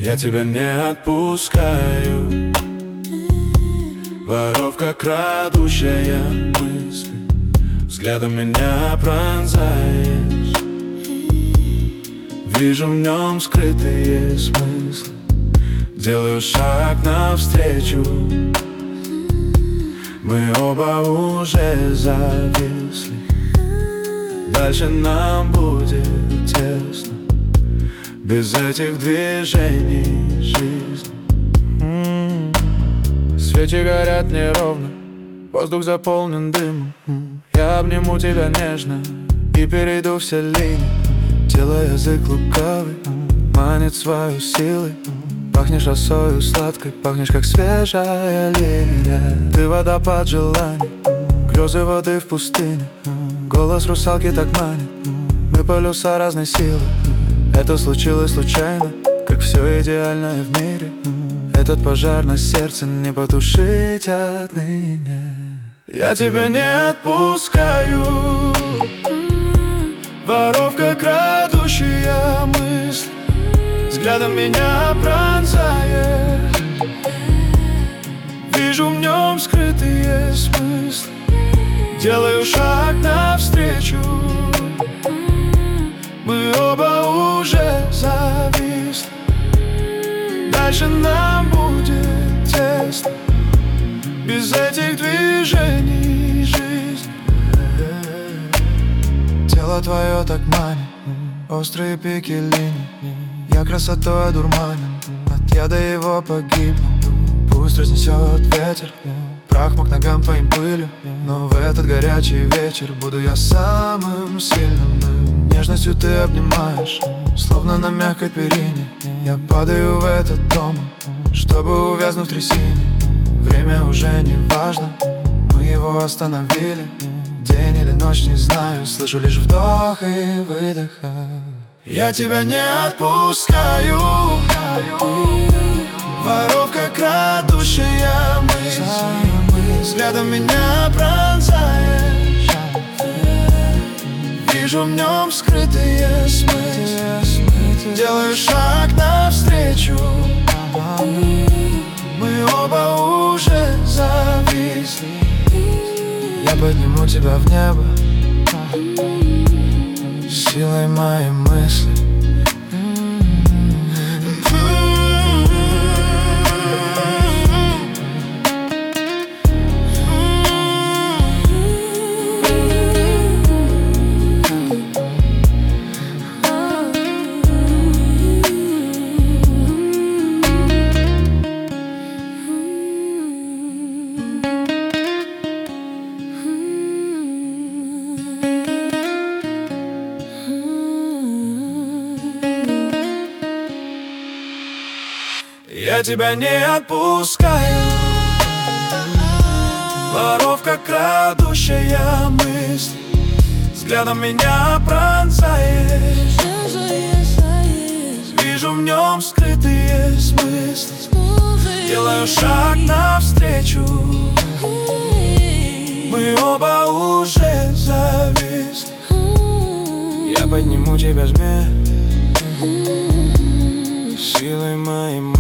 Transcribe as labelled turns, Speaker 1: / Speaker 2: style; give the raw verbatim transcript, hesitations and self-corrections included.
Speaker 1: Я тебя не отпускаю. Воровка, крадущая мысли, взглядом меня пронзаешь. Вижу в нем скрытые смыслы, делаю шаг навстречу. Мы оба уже зависли, дальше нам будет тесно без этих движений жизни. Свечи горят неровно, воздух заполнен дымом. Я обниму тебя нежно и перейду все линии. Тело, язык лукавый манит свою силой. Пахнешь росою сладкой, пахнешь как свежая лилия. Ты водопад желаний, грезы воды в пустыне. Голос русалки так манит, мы полюса разной силы. Это случилось случайно, как все идеальное в мире. Этот пожар на сердце не потушить отныне. Я тебя не отпускаю. Воровка, крадущая мысль, взглядом меня пронзаешь. Вижу в нем скрытые смыслы, делаю шаг навстречу. Мы оба уже зависли, дальше нам будет тесно без этих движений жизни. Тело твое так манит, острые пики линий. Я красотой одурманен, от яда его погибну. Пусть разнесет ветер прах мог ногам твоим пылью, но в этот горячий вечер буду я самым сильным. Нежностью ты обнимаешь, словно на мягкой перине. Я падаю в этот дом, чтобы увязнуть в трясине. Время уже не важно, мы его остановили. День или ночь, не знаю, слышу лишь вдох и выдох. Я тебя не отпускаю. Воровка, крадущая мысль, взглядом меня пронзаешь. Вижу в нем скрытые смыслы, делаю шаг навстречу. Мы оба уже зависли. Я подниму тебя в небо силой моей мысли. Я тебя не отпускаю. Воровка, крадущая мысль, взглядом меня пронзаешь. Вижу в нем скрытые смыслы, делаю шаг навстречу. Мы оба уже зависли. Я подниму тебя, змея, силой моей мысли.